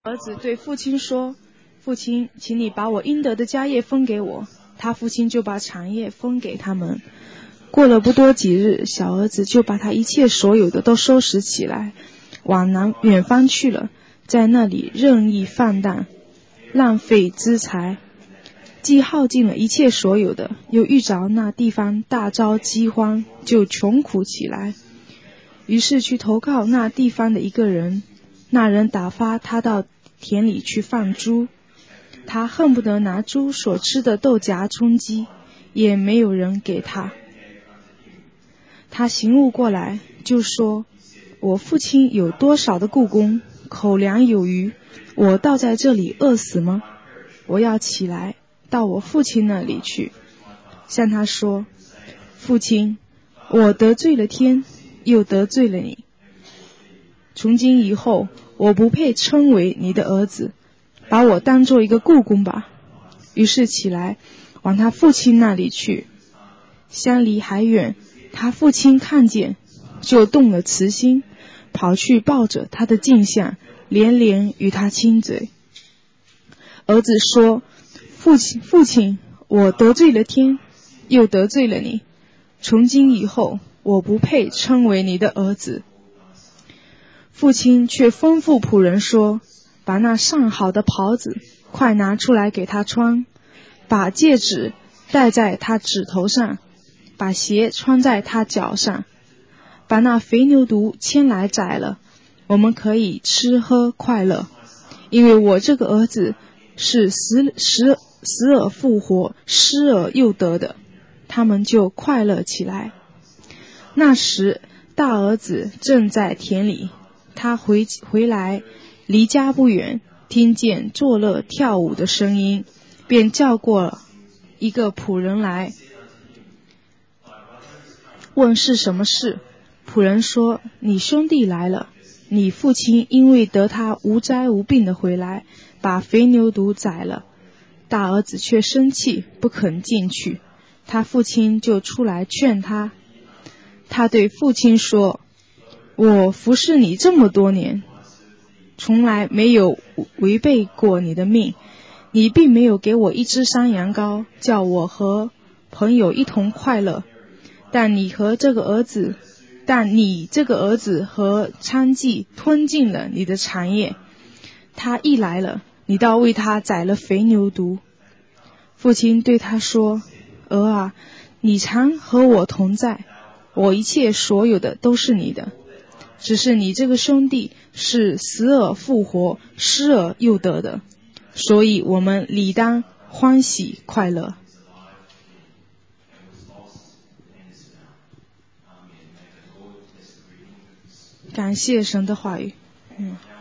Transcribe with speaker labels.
Speaker 1: 儿子对父亲说：父亲，请你把我应得的家业分给我。他父亲就把产业分给他们。过了不多几日，小儿子就把他一切所有的都收拾起来，往远方去了，在那里任意放荡，浪费资财，既耗尽了一切所有的，又遇着那地方大遭饥荒，就穷苦起来。于是去投靠那地方的一个人，那人打发他到田里去放猪，他恨不得拿猪所吃的豆荚充饥，也没有人给他。他醒悟过来，就说：我父亲有多少的雇工，口粮有余，我倒在这里饿死吗？我要起来到我父亲那里去，向他说：父亲，我得罪了天，又得罪了你。从今以后，我不配称为你的儿子，把我当做一个雇工吧。于是起来往他父亲那里去。相离还远，他父亲看见，就动了慈心，跑去抱着他的镜像，连连与他亲嘴。儿子说：父亲，我得罪了天，又得罪了你。从今以后，我不配称为你的儿子。父亲却吩咐仆人说：把那上好的袍子快拿出来给他穿，把戒指戴在他指头上，把鞋穿在他脚上，把那肥牛犊牵来宰了，我们可以吃喝快乐。因为我这个儿子是死而复活，失而又得的。他们就快乐起来。那时大儿子正在田里，他回来离家不远，听见作乐跳舞的声音，便叫过一个仆人来，问是什么事。仆人说：你兄弟来了，你父亲因为得他无灾无病的回来，把肥牛犊宰了。大儿子却生气，不肯进去。他父亲就出来劝他。他对父亲说：我服侍你这么多年，从来没有违背过你的命，你并没有给我一只山羊羔，叫我和朋友一同快乐。但你这个儿子和娼妓吞尽了你的产业。他一来了，你倒为他宰了肥牛犊。父亲对他说：儿啊，你常和我同在，我一切所有的都是你的。只是你这个兄弟是死而复活，失而又得的，所以我们理当欢喜快乐。感谢神的话语。